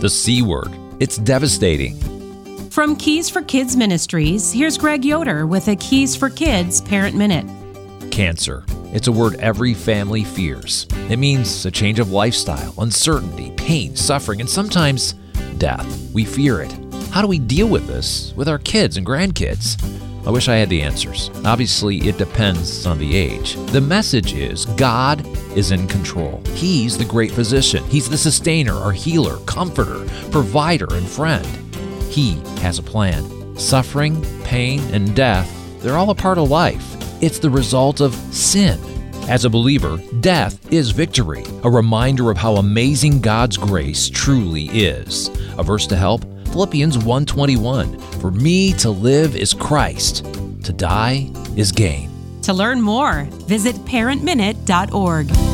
the C word. It's devastating. From Keys for Kids Ministries, here's Greg Yoder with a Keys for Kids Parent Minute. Cancer. It's a word every family fears. It means a change of lifestyle, uncertainty, pain, suffering, and sometimes death. We fear it. How do we deal with this with our kids and grandkids? I wish I had the answers. Obviously, it depends on the age. The message is God is in control. He's the great physician. He's the sustainer, our healer, comforter, provider, and friend. He has a plan. Suffering, pain, and death, they're all a part of life. It's the result of sin. As a believer, death is victory, a reminder of how amazing God's grace truly is. A verse to help? Philippians 1:21. For me to live is Christ, to die is gain. To learn more, visit parentminute.org.